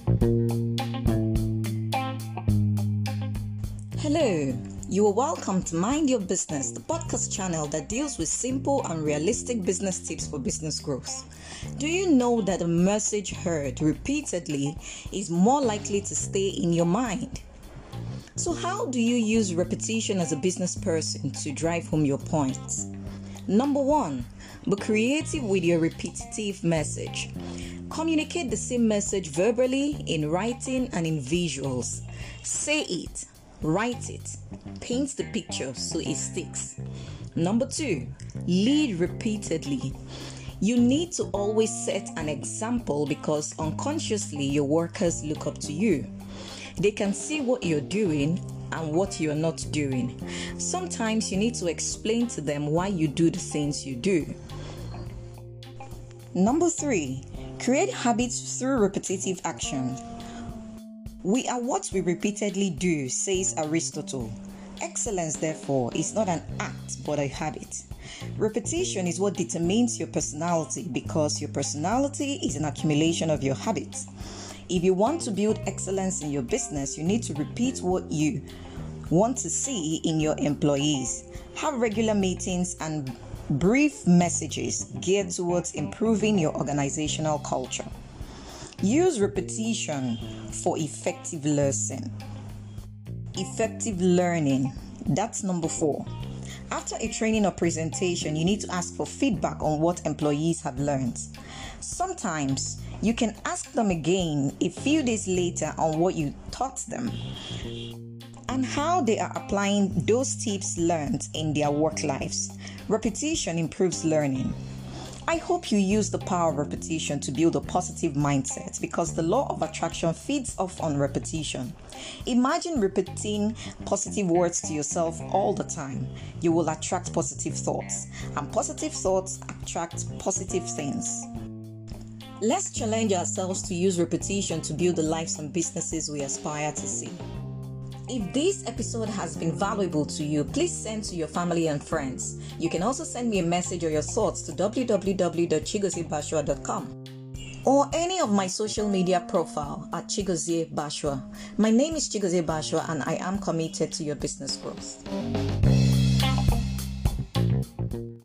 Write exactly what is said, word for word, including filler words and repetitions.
Hello, you are welcome to Mind Your Business, the podcast channel that deals with simple and realistic business tips for business growth. Do you know that a message heard repeatedly is more likely to stay in your mind? So how do you use repetition as a business person to drive home your points? Number one, be creative with your repetitive message. Communicate the same message verbally, in writing, and in visuals. Say it. Write it. Paint the picture so it sticks. Number two, lead repeatedly. You need to always set an example because unconsciously your workers look up to you. They can see what you're doing and what you're not doing. Sometimes you need to explain to them why you do the things you do. Number three, create habits through repetitive action. We are what we repeatedly do, says Aristotle. Excellence, therefore, is not an act but a habit. Repetition is what determines your personality because your personality is an accumulation of your habits. If you want to build excellence in your business, you need to repeat what you want to see in your employees. Have regular meetings and brief messages geared towards improving your organizational culture. Use repetition for effective lesson. Effective learning. That's number four. After a training or presentation, you need to ask for feedback on what employees have learned. Sometimes you can ask them again a few days later on what you taught them and how they are applying those tips learned in their work lives. Repetition improves learning. I hope you use the power of repetition to build a positive mindset because the law of attraction feeds off on repetition. Imagine repeating positive words to yourself all the time. You will attract positive thoughts, and positive thoughts attract positive things. Let's challenge ourselves to use repetition to build the lives and businesses we aspire to see. If this episode has been valuable to you, please send to your family and friends. You can also send me a message or your thoughts to w w w dot chigozie bashua dot com or any of my social media profile at Chigozie Bashua. My name is Chigozie Bashua and I am committed to your business growth.